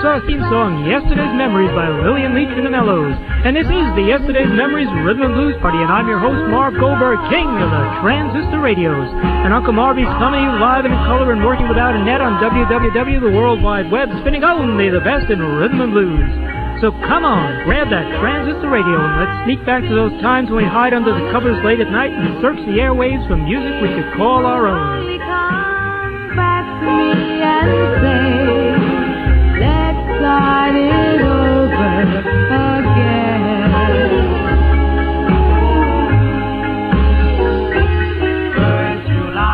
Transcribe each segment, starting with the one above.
our theme song, Yesterday's Memories by Lillian Leach and the Mellows. And this is the Yesterday's Memories Rhythm and Blues Party, and I'm your host, Marv Goldberg, king of the transistor radios. And Uncle Marvy's coming to you live and in color and working without a net on WWW, the World Wide Web, spinning only the best in rhythm and blues. So come on, grab that transistor radio and let's sneak back to those times when we hide under the covers late at night and search the airwaves for music we could call our own. Come back to me and say, let's start it over again. First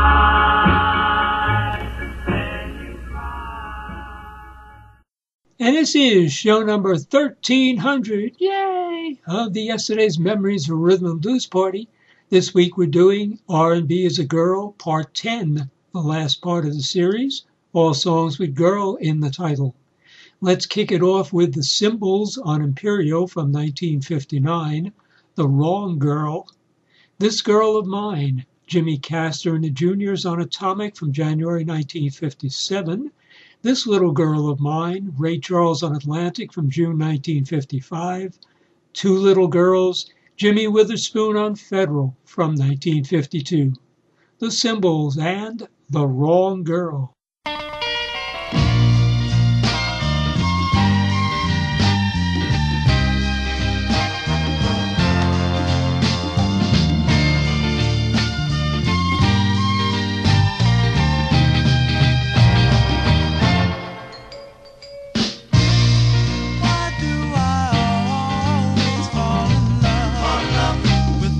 July, then you cry. And this is show number 1300, yay, of the Yesterday's Memories Rhythm and Blues Party. This week we're doing R&B as a Girl, Part 10, the last part of the series, all songs with girl in the title. Let's kick it off with the Symbols on Imperial from 1959, The Wrong Girl. This Girl of Mine, Jimmy Castor and the Juniors on Atomic from January 1957. This Little Girl of Mine, Ray Charles on Atlantic from June 1955. Two Little Girls, Jimmy Witherspoon on Federal from 1952. The Symbols and The Wrong Girl.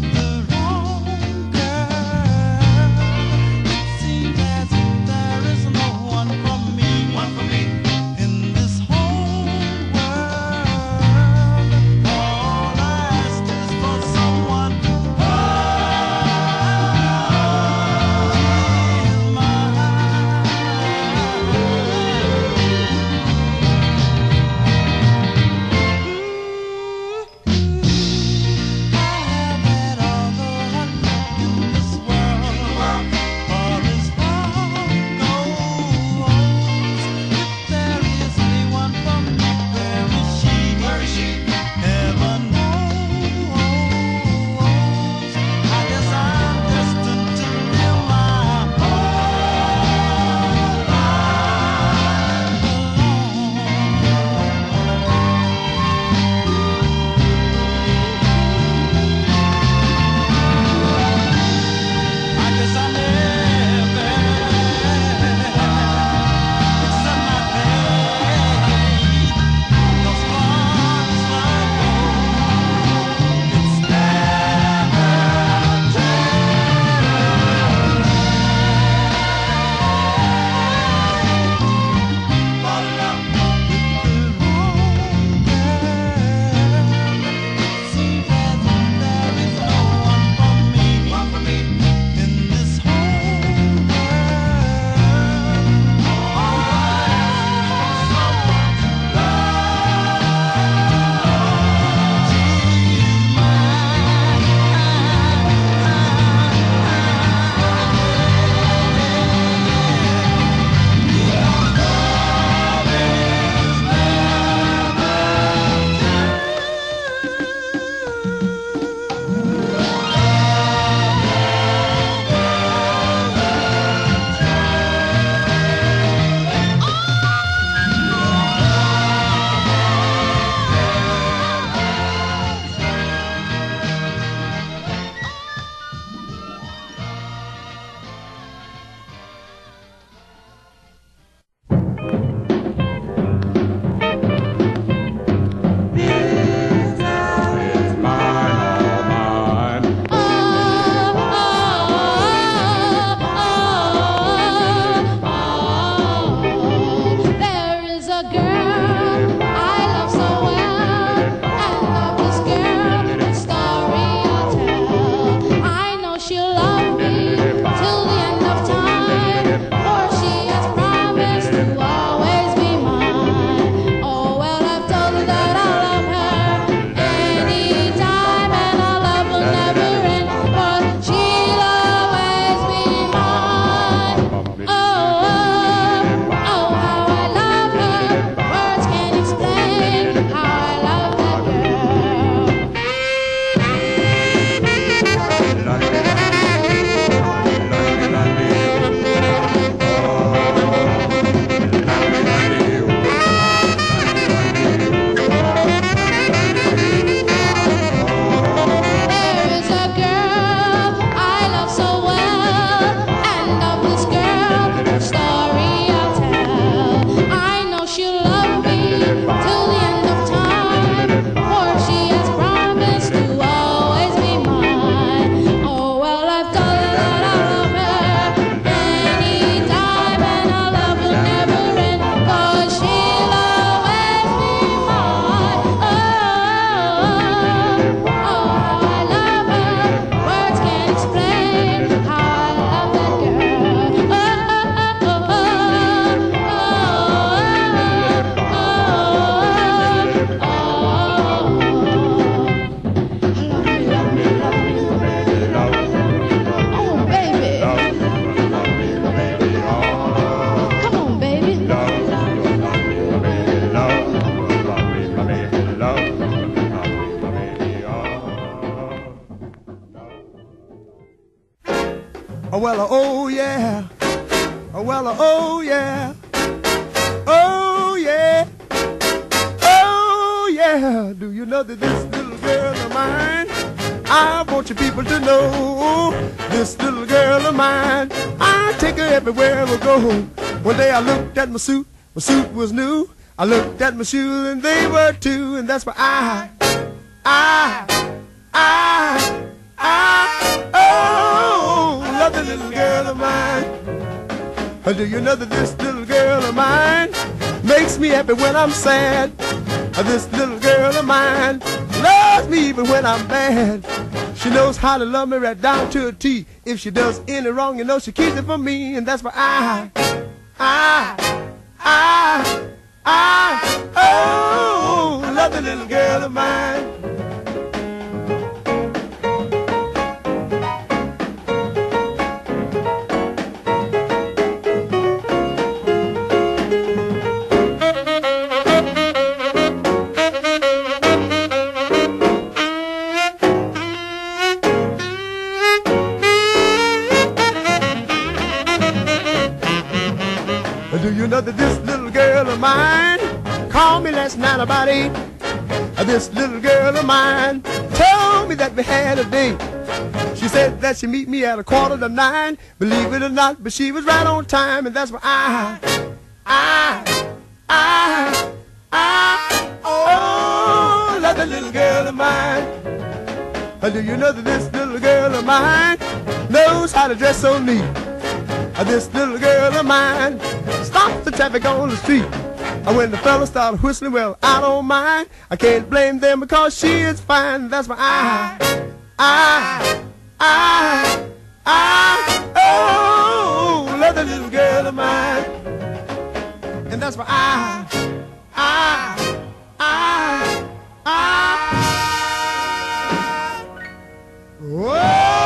Seems as if there isn't Oh, well, oh, yeah. Oh, well, oh, yeah. Oh, yeah. Oh, yeah. Do you know that this little girl of mine, I want you people to know, this little girl of mine, I take her everywhere we go. One day I looked at my suit was new. I looked at my shoes and they were too, and that's why oh, love the little girl of mine. Do you know that this little girl of mine makes me happy when I'm sad? This little girl of mine loves me even when I'm bad. She knows how to love me right down to a T. If she does any wrong, you know she keeps it from me, and that's why oh, love the little girl of mine. Do you know that this little girl of mine called me last night about 8? This little girl of mine told me that we had a date. She said that she'd meet me at 8:45. Believe it or not, but she was right on time, and that's why oh, love the little girl of mine. Do you know that this little girl of mine knows how to dress so neat? This little girl of mine stops the traffic on the street. When the fellas start whistling, well, I don't mind. I can't blame them because she is fine. That's why oh, love the little girl of mine. And that's why whoa.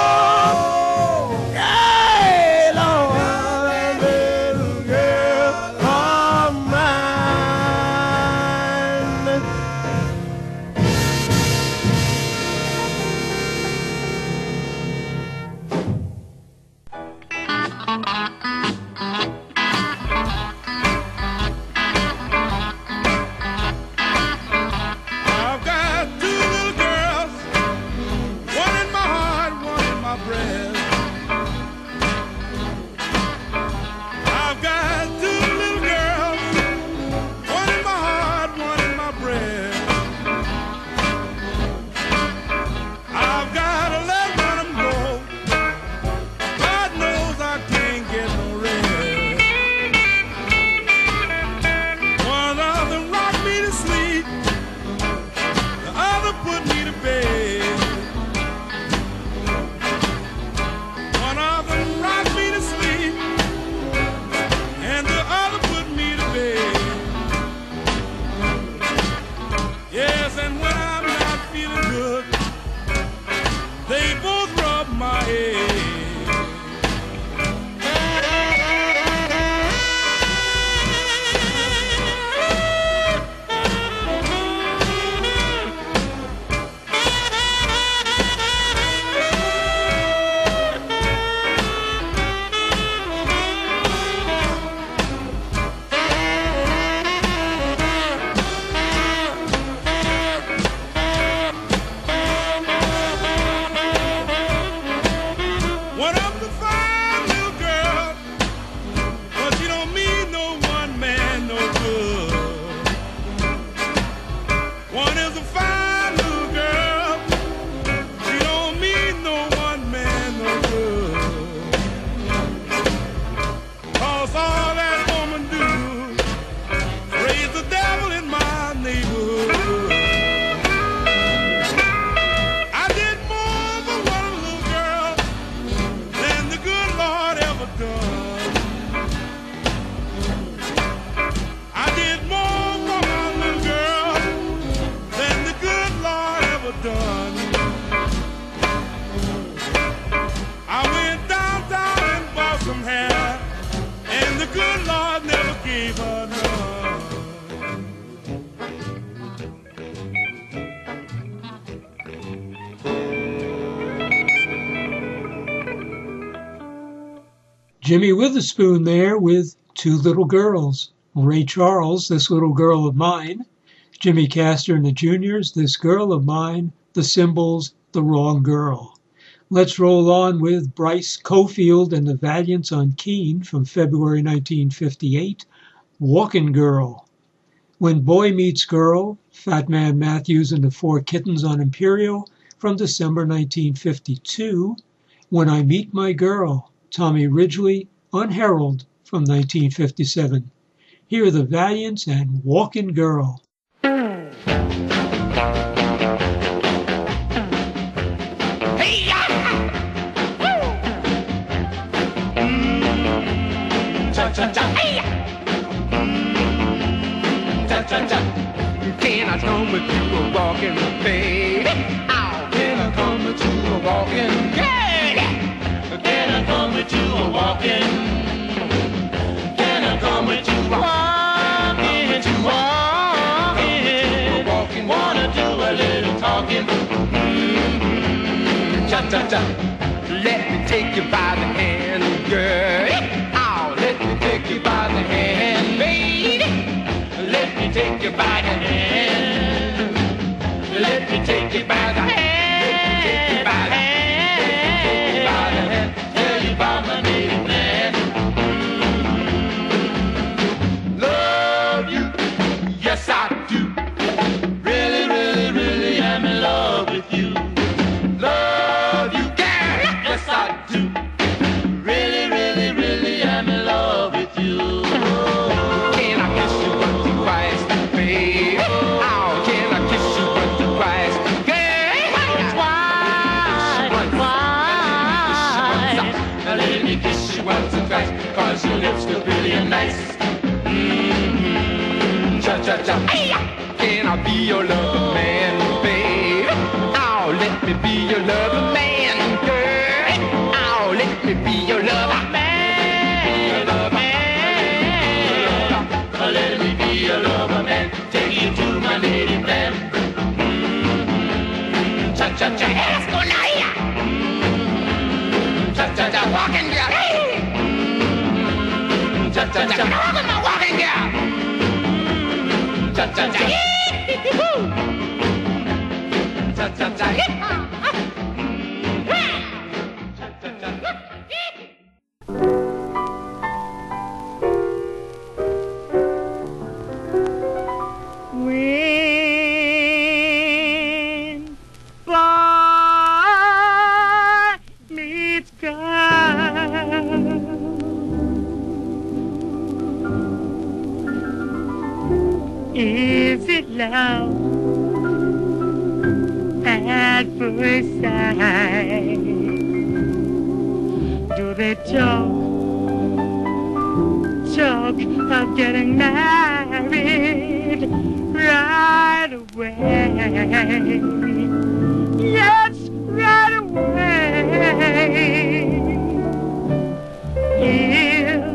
Jimmy Witherspoon there with Two Little Girls. Ray Charles, This Little Girl of Mine. Jimmy Castor and the Juniors, This Girl of Mine. The Symbols, The Wrong Girl. Let's roll on with Bryce Cofield and the Valiants on Keene from February 1958, Walkin' Girl. When Boy Meets Girl, Fat Man Matthews and the Four Kittens on Imperial from December 1952. When I Meet My Girl, Tommy Ridgely on Herald from 1957. Here are the Valiants and Walkin' Girl. Can I come with you a walking, baby? Oh, can I come with you a walking, girl? Can I come with you a walking? Can I come with you a walking? Wanna do a little talking? Cha-cha-cha. Let me take you by the hand, girl. Oh, let me take you by the hand, baby. Let me take you by the hand. Let me take you by the hand. Let me take you by the hand. Tell you about my native land. Love you, yes I do. Really, really, really am in love with you. Love you, girl, yes I do. Really, really, really am in love with you. Can I kiss you once or twice, baby? Oh, can I kiss you once or twice, girl? Twice. Now let me kiss you once or twice, 'cause your lips look really nice. Cha-cha-cha. Can I be your lover man, baby? Oh, let me be your lover man, girl. Oh, let me be your lover man. Lover man. Let me be your lover man. Take you to my native land. Cha-cha-cha. Hey, let's go now here. Cha-cha-cha. Walking girl. Hey. Cha-cha-cha. Come on, my walking girl. Cha-cha-cha. Woo. Cha-cha-cha. When boy meets girl, is it love at first sight? Do they talk of getting married right away? Yes, right away. If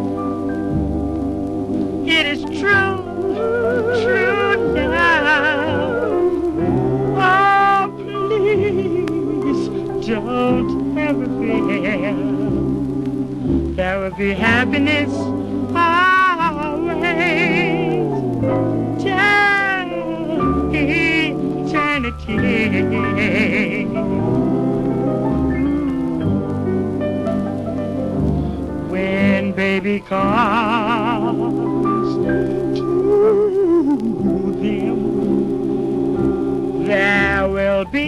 it is true love, oh please don't ever fear. There will be happiness always till eternity. When baby comes to them, there will be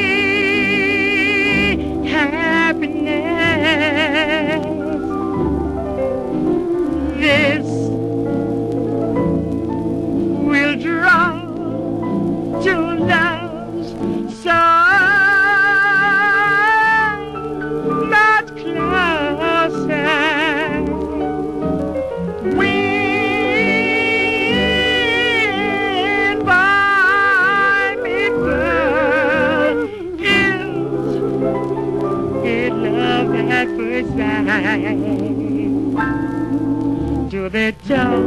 happiness. This will draw to love's so much closer. When boy meets girl, is it love at first sight? Do they talk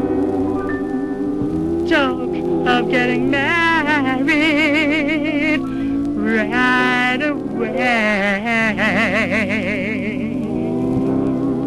of getting married right away?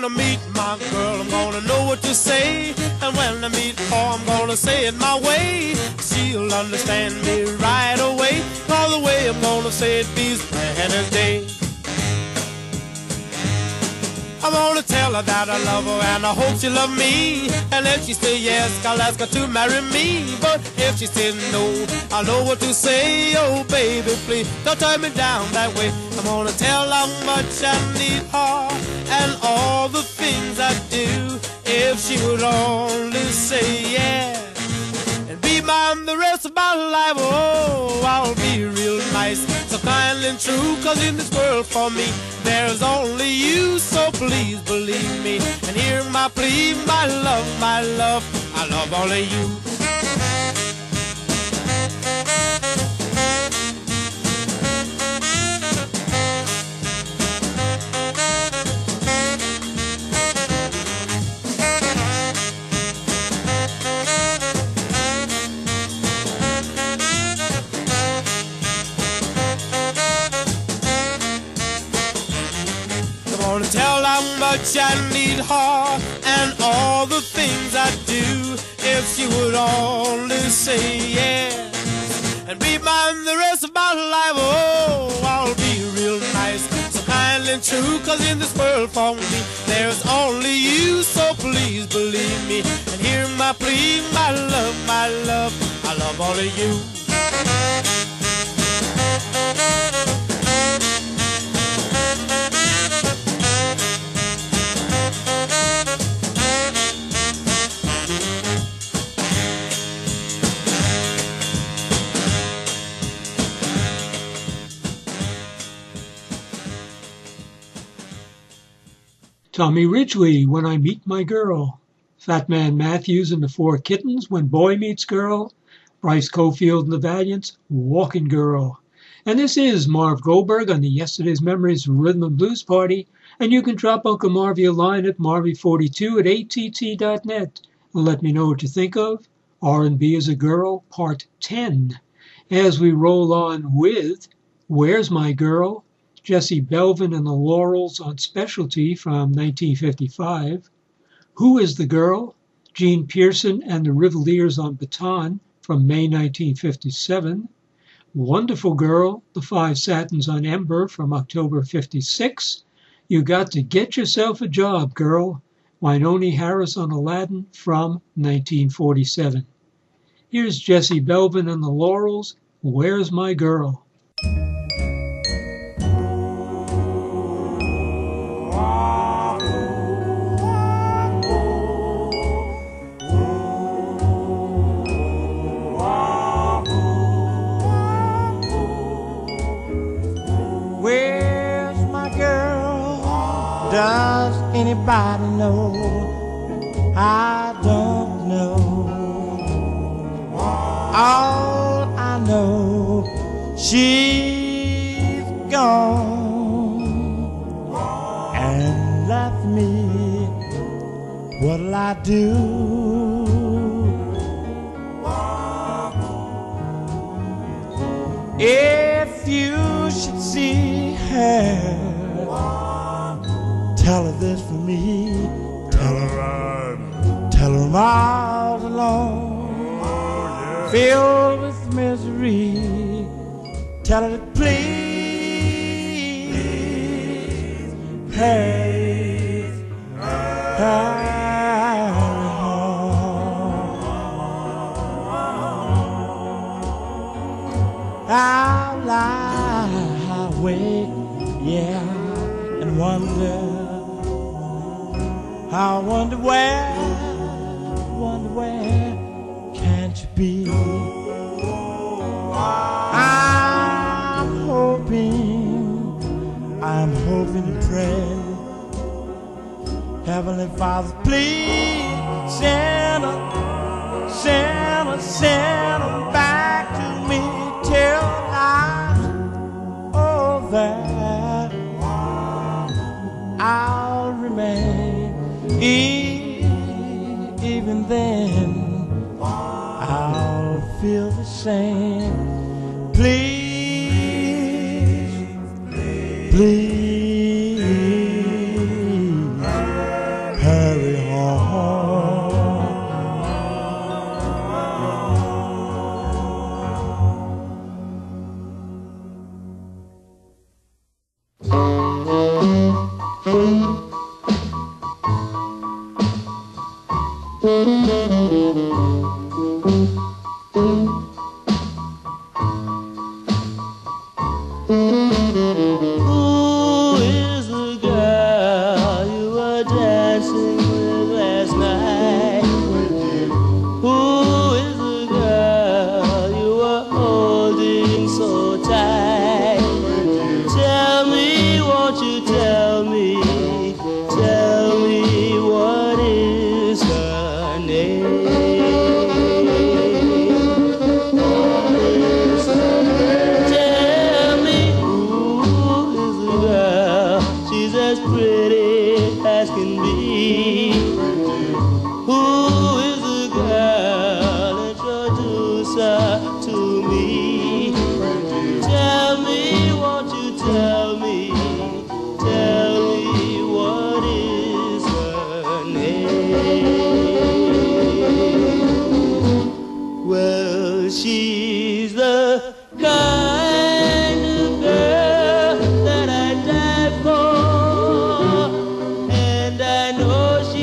I meet my girl, I'm gonna know what to say. And when I meet her, I'm gonna say it my way. She'll understand me right away. All the way I'm gonna say it be plain as day. I'm gonna tell her that I love her and I hope she love me. And if she say yes, I'll ask her to marry me. But if she says no, I know what to say. Oh baby, please don't turn me down that way. I'm gonna tell how much I need her and all the things I do. If she would only say yes and be mine the rest of my life. Oh, I'll be real nice, so kind and true. Cause in this world for me there's only you. So please believe me and hear my plea. My love, I love only you. Tell how much I need her and all the things I do. If she would only say yes and be mine the rest of my life. Oh, I'll be real nice, so kind and true. Cause in this world for me there's only you. So please believe me and hear my plea. My love, I love only you. Tommy Ridgely, When I Meet My Girl. Fat Man Matthews and the Four Kittens, When Boy Meets Girl. Bryce Cofield and the Valiants, Walking Girl. And this is Marv Goldberg on the Yesterday's Memories Rhythm and Blues Party. And you can drop Uncle Marvy a line at marvy42@att.net and let me know what you think of R&B as a Girl, Part 10. As we roll on with Where's My Girl? Jesse Belvin and the Laurels on Specialty from 1955. Who is the Girl? Gene Pearson and the Rivaliers on Baton from May 1957. Wonderful Girl, the Five Satins on Ember from October 56. You Got to Get Yourself a Job, Girl, Wynonie Harris on Aladdin from 1947. Here's Jesse Belvin and the Laurels, Where's My Girl? Does anybody know? I don't know. All I know, she's gone and left me. What'll I do? If you should see her, tell her this for me. Tell her I'm all alone, filled with misery. Tell her to please hurry home. I'll lie awake, yeah, and wonder. I wonder where can't you be? I'm hoping and praying, Heavenly Father, please send her back to me till I'm over. I'll remain. Even then, I'll feel the same. Please, please, Who is the girl you were dancing with last night? Who is the girl you were holding so tight? Tell me, won't you tell me what is her name? Tell me, who is the girl? She's as pretty as can be. Who is the girl? Introduce her to me. Tell me, won't you tell me what is her name? Well, she's the kind of girl that I die for, and I know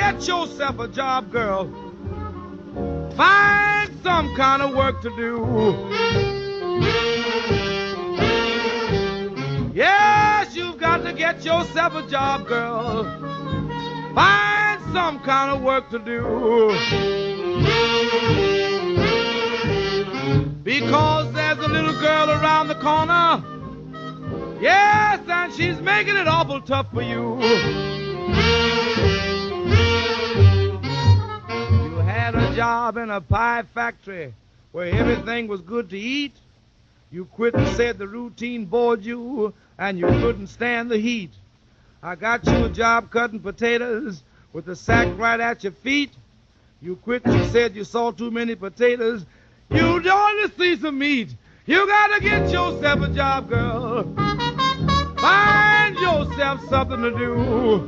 get yourself a job, girl. Find some kind of work to do. Yes, you've got to get yourself a job, girl. Find some kind of work to do. Because there's a little girl around the corner. Yes, and she's making it awful tough for you. You had a job in a pie factory where everything was good to eat. You quit and said the routine bored you and you couldn't stand the heat. I got you a job cutting potatoes with the sack right at your feet. You quit and you said you saw too many potatoes. You don't see some meat. You gotta get yourself a job, girl. Find yourself something to do.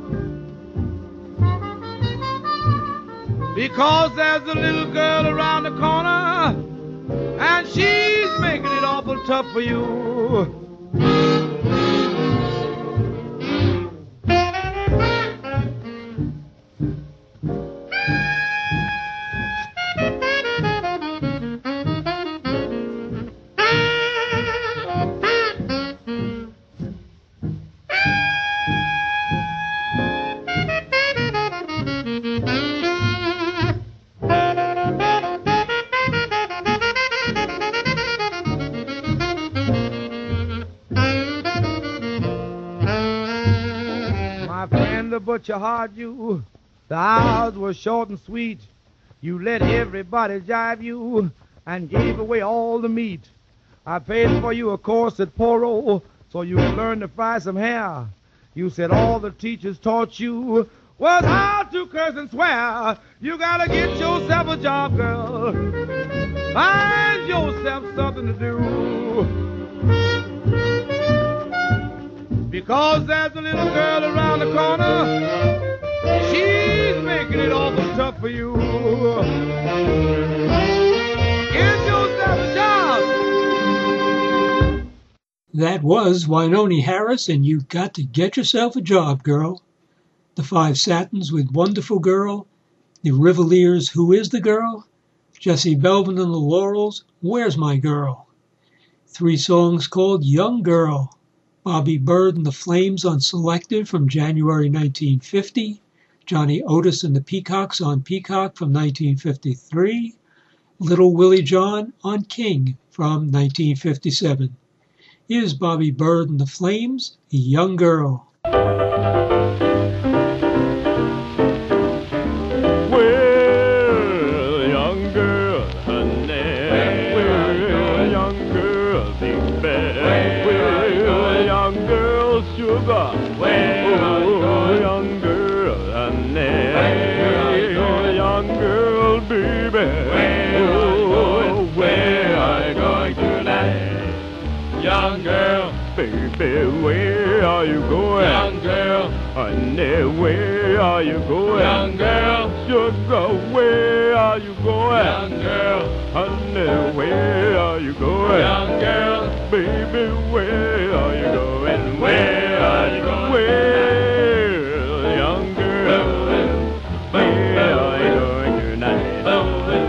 Because there's a little girl around the corner and she's making it awful tough for you. The butcher hired you. The hours were short and sweet. You let everybody jive you and gave away all the meat. I paid for you a course at Poro so you could learn to fry some hair. You said all the teachers taught you was how to curse and swear. You gotta get yourself a job, girl. Find yourself something to do. Because there's a little girl around the corner. She's making it awful tough for you. Get yourself a job. That was Wynonie Harris, and You Got to Get Yourself a Job, Girl. The Five Satins with Wonderful Girl. The Rivaliers, Who Is the Girl? Jesse Belvin and the Laurels, Where's My Girl? Three songs called Young Girl. Bobby Byrd and the Flames on Selected from January 1950. Johnny Otis and the Peacocks on Peacock from 1953. Little Willie John on King from 1957. Here's Bobby Byrd and the Flames, Young Girl. Well, young girl, honey. Well, young girl, big bag. Well, young girl, sugar. Well, young girl, honey. Well, young girl, baby. Oh, where are you going tonight? Young girl, baby, where are you going? Young girl, honey, where are you going? Young girl, sugar, where are you going? Young girl, honey, where are you going? Young girl, baby, where are you going? Where are you going? Well, young girl, where are you going tonight? Well,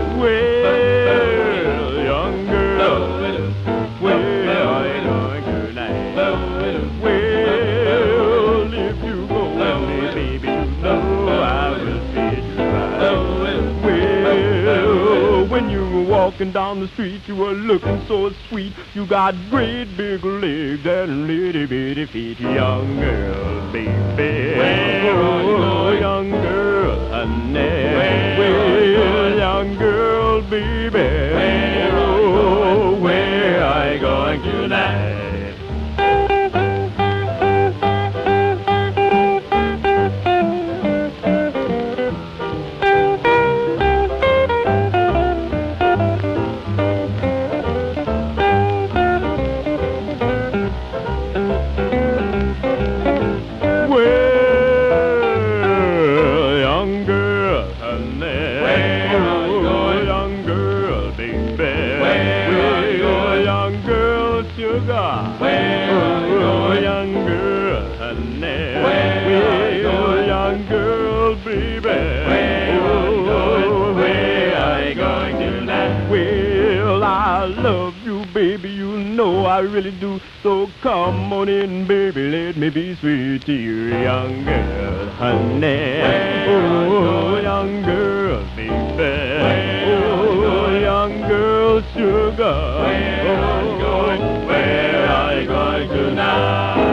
young girl, where are you going tonight? Well, if you go with me, baby, you know I will feed you right. Well, when you were walking down the street, you were looking so sweet. You got great big legs and little bitty feet. Young girl, baby. Oh, young girl, honey. Well, young girl, baby. Oh, where are you going tonight? Young girl, baby. I love you, baby, you know I really do. So come on in, baby, let me be sweet to you, young girl, honey. Oh, young girl, baby. Oh, young girl, sugar. Oh, where are you going tonight?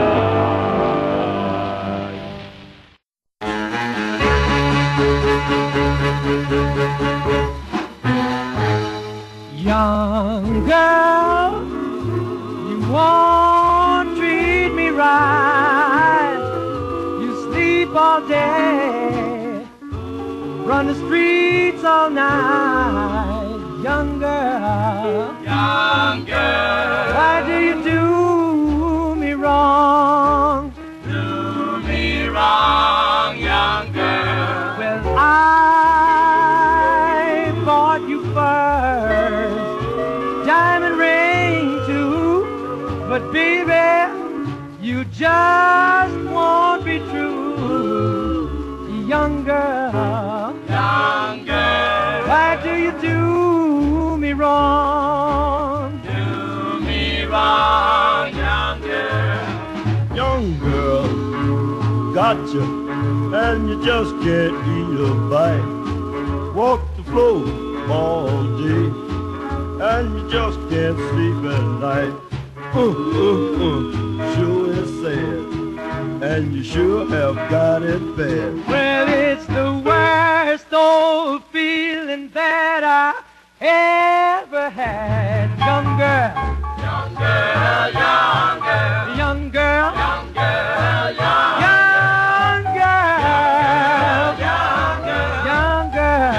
Young girl, you won't treat me right. You sleep all day, run the streets all night. Young girl, why do you do me wrong? Do me wrong, young girl. Well, I bought you first, diamond ring too, but baby, you just won't be true. Young girl, why do you do me wrong? Do me wrong, young girl. Young girl, gotcha, and you just can't eat a bite. Walk the floor all day, and you just can't sleep at night. Sure is sad, and you sure have got it bad. Well, it's the worst old feeling that I ever had. Young girl, young girl, young girl, young girl, young girl, young girl, young girl, young girl,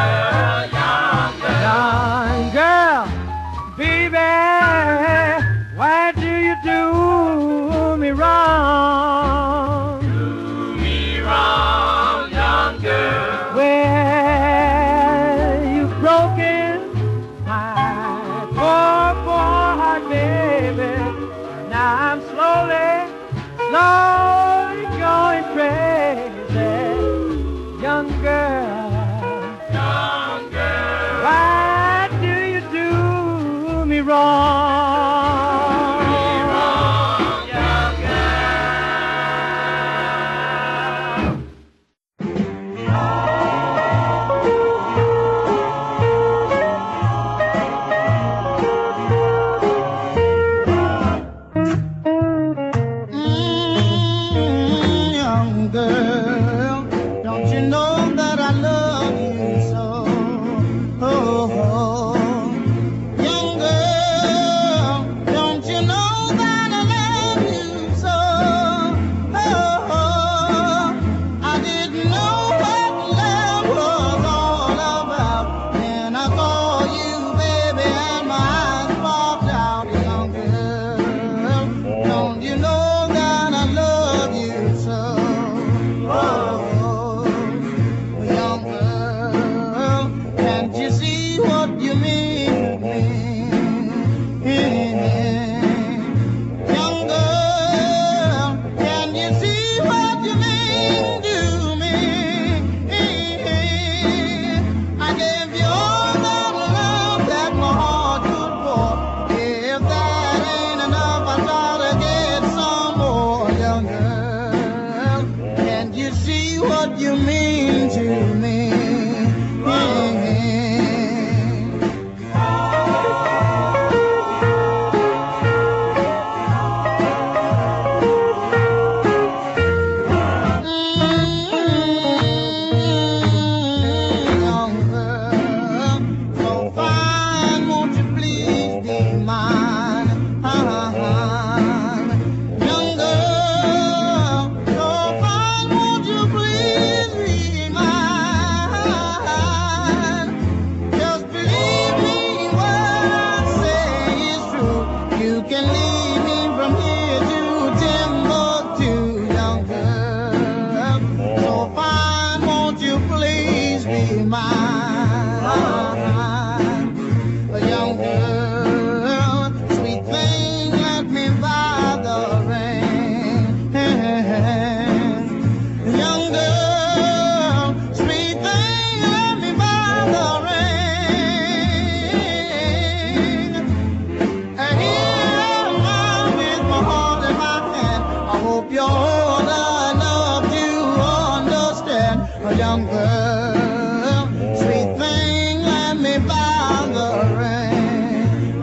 young girl, baby, why do you do me wrong? Do me wrong, young girl. Well, you've broken my poor, poor heart, baby. Now I'm slowly going crazy. Young girl, why do you do me wrong? Do me wrong, young Young girl, don't you know that I love you so? Oh, young girl, don't you know that I love you so? Oh, I didn't know what love was all about. Then I saw you, baby, and my eyes popped out. Young girl, don't you know that I love you so? Oh, young girl, can't you see what you mean to me? Young girl, can you see what you mean to me? I gave you all that love that my heart could pour. If that ain't enough, I try to get some more. Young girl, can't you see what you mean to me? Young girl, so fine, won't you please be mine? Young girl, so fine, won't you please be mine? Just believe me when I say it's true. You can lead me from here to Timbuktu, young girl. So fine, won't you please be mine? Young girl, sweet thing, let me buy the ring. Young girl, sweet thing, let me buy the ring. young girl, sweet thing, let me buy the ring.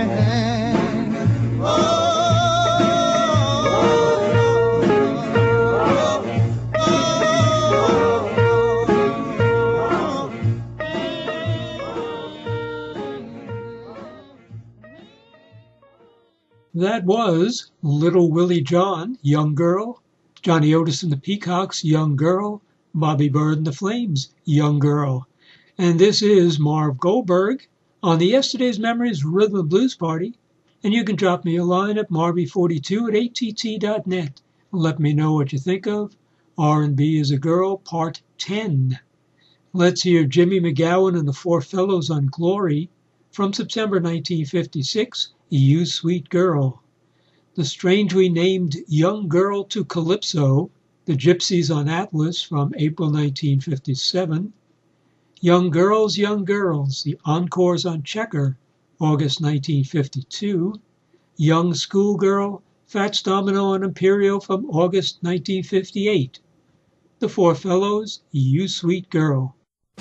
That was Little Willie John, Young Girl, Johnny Otis and the Peacocks, Young Girl, Bobby Bird and the Flames, Young Girl. And this is Marv Goldberg on the Yesterday's Memories Rhythm and Blues Party. And you can drop me a line at marby42@att.net. Let me know what you think of R&B is a Girl, Part 10. Let's hear Jimmy McGowan and the Four Fellows on Glory from September 1956, You Sweet Girl. The strangely named Young Girl to Calypso, The Gypsies on Atlas from April 1957. Young Girls, The Encores on Checker, August 1952. Young Schoolgirl, Fats Domino and Imperial from August 1958. The Four Fellows, You Sweet Girl.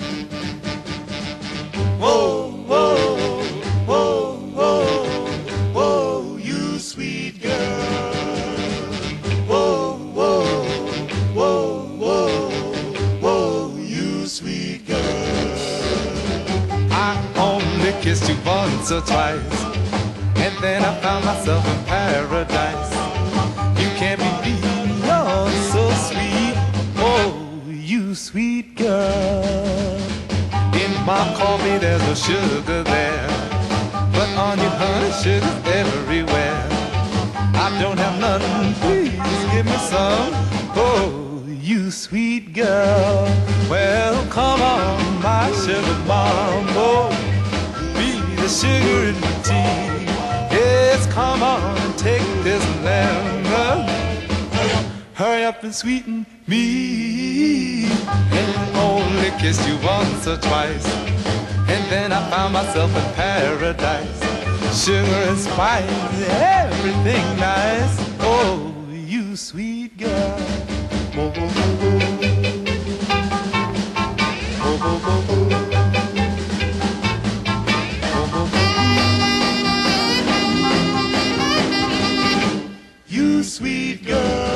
Whoa, whoa, whoa, whoa, whoa, you sweet girl. Whoa, whoa, whoa, whoa, whoa, you sweet girl. I only kissed you once or twice, and then I found myself in paradise. You can't believe you're so sweet. Oh, you sweet girl. In my coffee there's no sugar there, but on your honey sugar's everywhere. I don't have nothing, please give me some. Oh, you sweet girl. Well, come on, my sugar mambo, be the sugar in the tea. Yes, come on and take this lemon. Hurry up and sweeten me. And I only kissed you once or twice, and then I found myself in paradise. Sugar and spice, everything nice. Oh, you sweet girl. Oh, oh, oh, oh. Oh, oh, oh, oh. Oh, oh, oh. You sweet girl.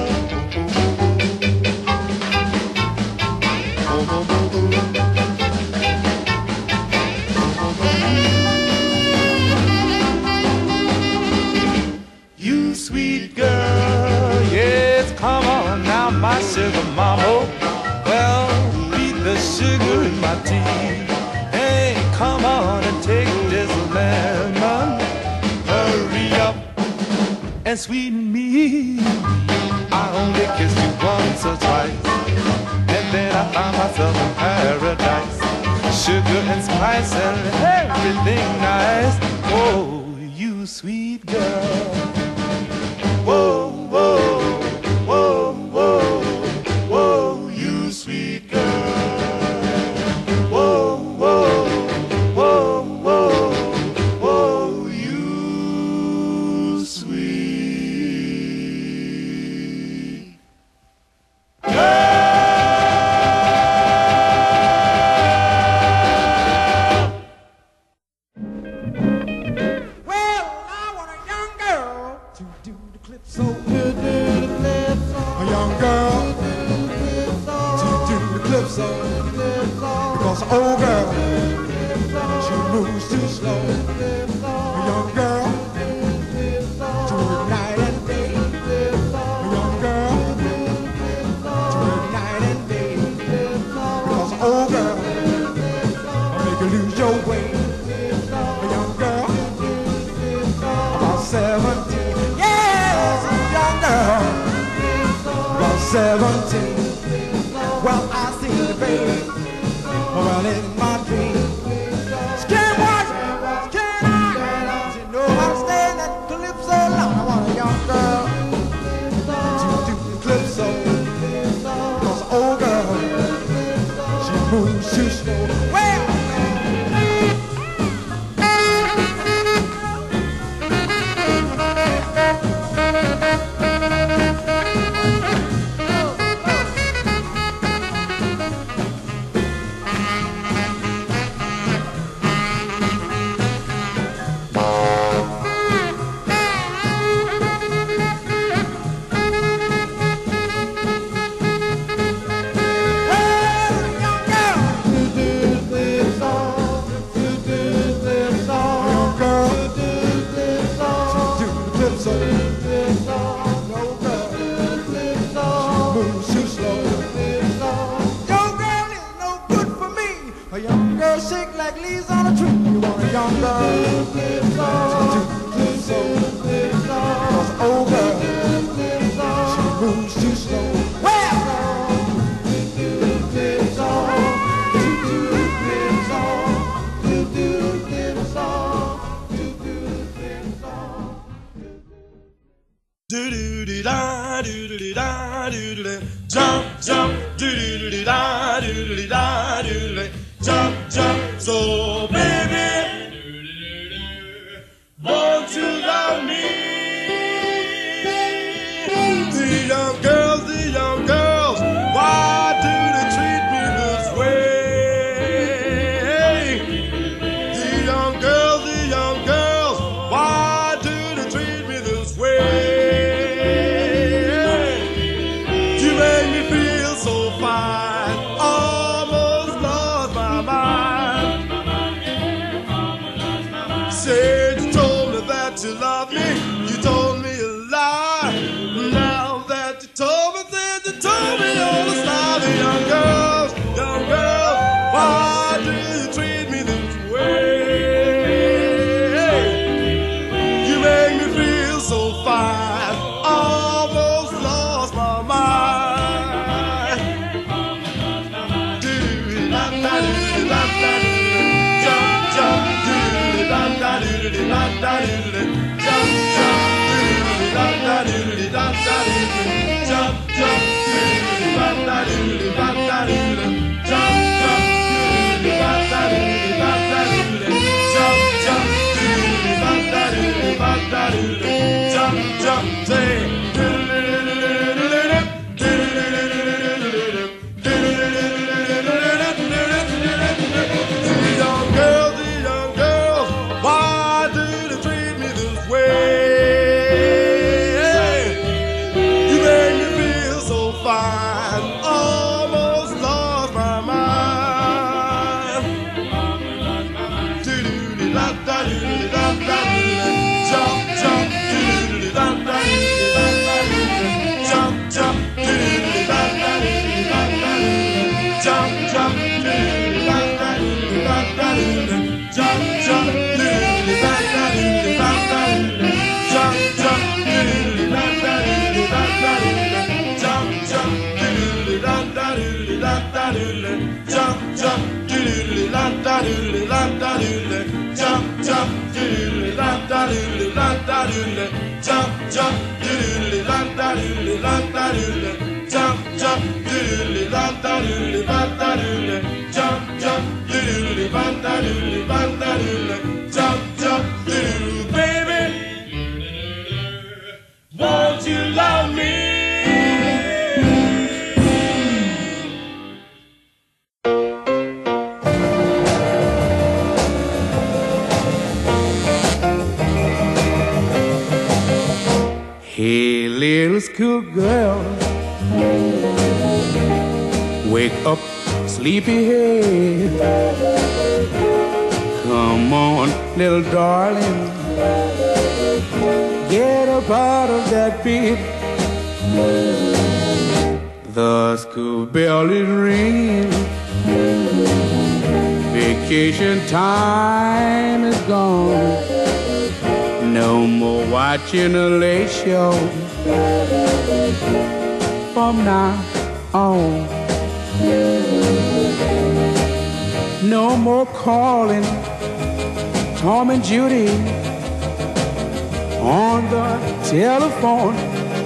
You sweet girl, yes, come on now, my sugar mama. Well, beat the sugar in my tea. Hey, come on and take this lemon. Hurry up and sweeten me. I only kissed you once or twice, and then I found myself in paradise. Sugar and spice and everything nice. Oh, you sweet girl. Whoa, whoa, whoa, whoa, whoa, you sweet girl. Whoa, whoa, whoa, whoa, whoa, you sweet girl. Because an old girl, she moves too slow. A young girl, to work night and day. A young girl, to work night and day. Because an old girl, will make you lose your way. A young girl, about 17. Yes, a young girl, about 17. Well, I see the baby, well, in my dream. Skin watch, skin eye. She know how to stand that calypso long. I want a young girl to do the calypso. Because an old girl, she moves too slow. Well, A young girl shake like leaves on a tree. You want a young girl to so. Cause old girl, she moves too slow. Well, do do do da do do do da do do jump jump do do do do da do do da do do jump jump so baby won't you love me? The young girls, why do they treat me this way? The young girls, why do they treat me this way? You love me, you told me a lie. Now that you told me that you told me all the lie. The young girls, why do you treat me this way? You make me feel so fine, almost lost my mind. Jump, jump, baby, won't you love me? Hey, little schoolgirl, wake up, sleepyhead. Come on, little darling, get up out of that bed. The school bell is ringing, vacation time is gone. No more watching a late show from now on. No more calling Tom and Judy on the telephone.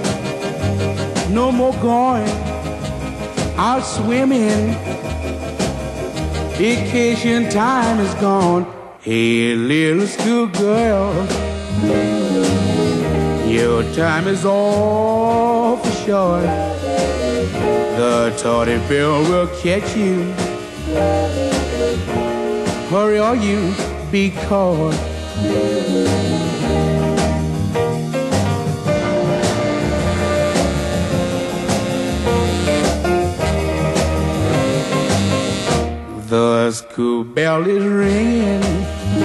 No more going out swimming. Vacation time is gone. Hey, little schoolgirl, your time is awful short. The tardy bell will catch you. Hurry or you be caught. The school bell is ringing.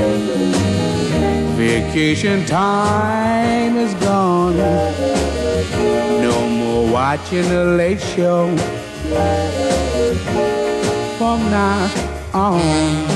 Vacation time is gone. No more watching a late show from now on.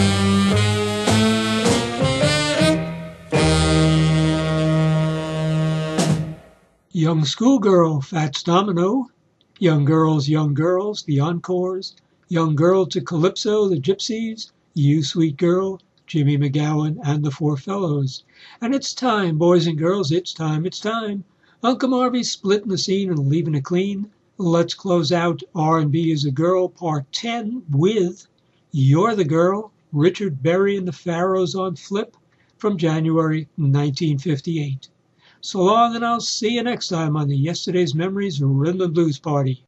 Young Schoolgirl, Fats Domino, Young Girls, The Encores, Young Girl to Calypso, The Gypsies, You Sweet Girl, Jimmy McGowan, and the Four Fellows. And it's time, boys and girls, it's time. Uncle Marvy's splitting the scene and leaving it clean. Let's close out R&B as a Girl, Part 10 with You're the Girl, Richard Berry and the Pharaohs on Flip from January 1958. So long, and I'll see you next time on the Yesterday's Memories Rhythm and Blues Party.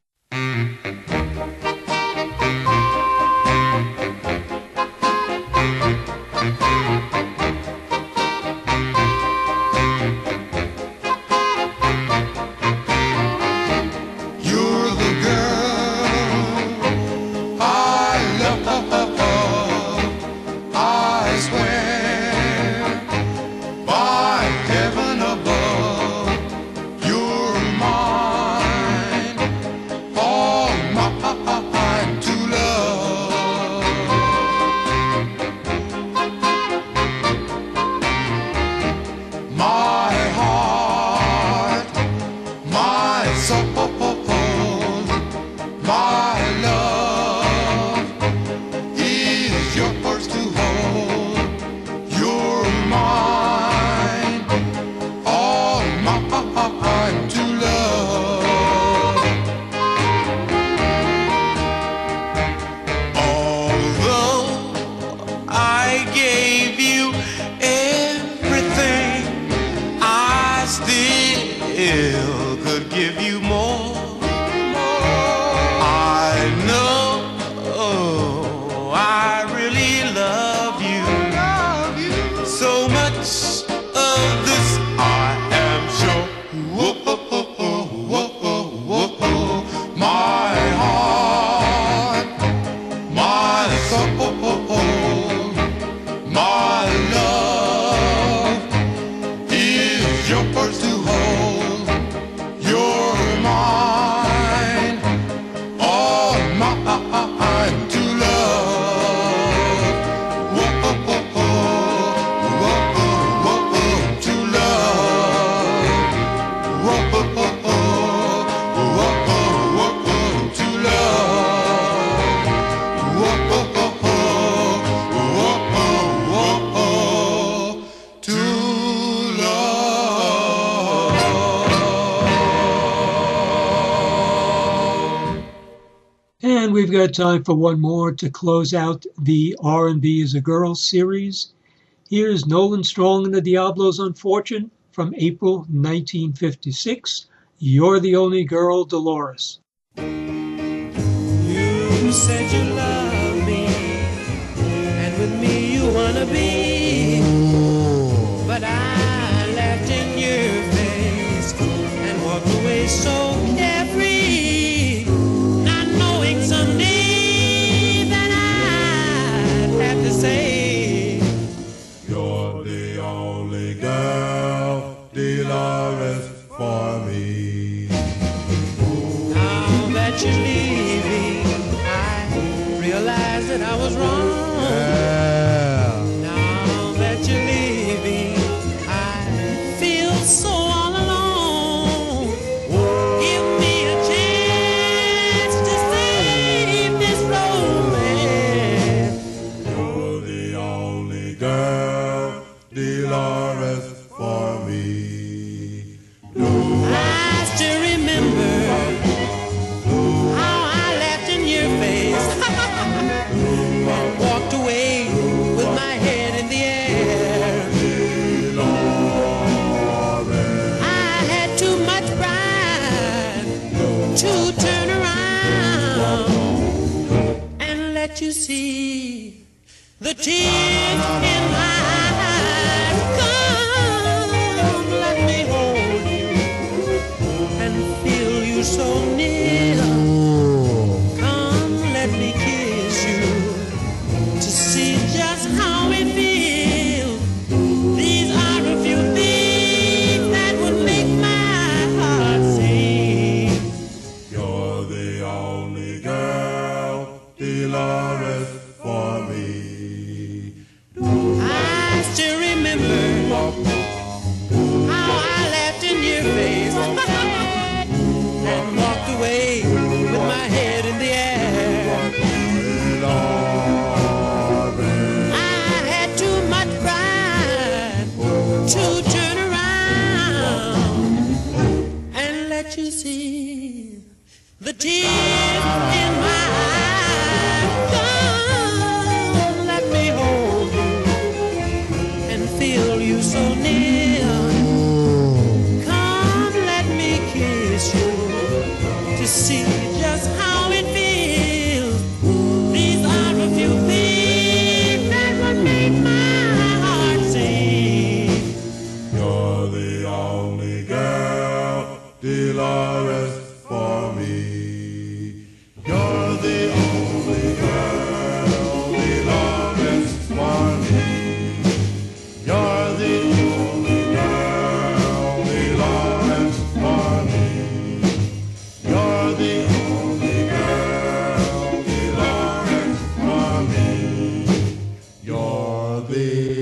And we've got time for one more to close out the R&B as a Girl series. Here's Nolan Strong and the Diablos on Fortune from April 1956. You're the Only Girl, Dolores. You said you love me, and with me you wanna be, but I laughed in your face and walked away so carefree, not knowing someday that I'd have to say, you're the only girl, Dolores, for me. Now that you're leaving, I realize that I was wrong. Yeah. Now that you're leaving, I feel so all alone. Give me a chance to save this romance. You're the only girl, Dolores, for me. I still remember how I laughed in your face and walked away with my head in the air. I had too much pride to turn around and let you see the tears in my eyes. Come, let me hold you and feel you so near. Come, let me kiss you to see just how it feels. These are a few things that would make my heart sing. You're the only girl, Dolores, for me.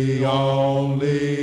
only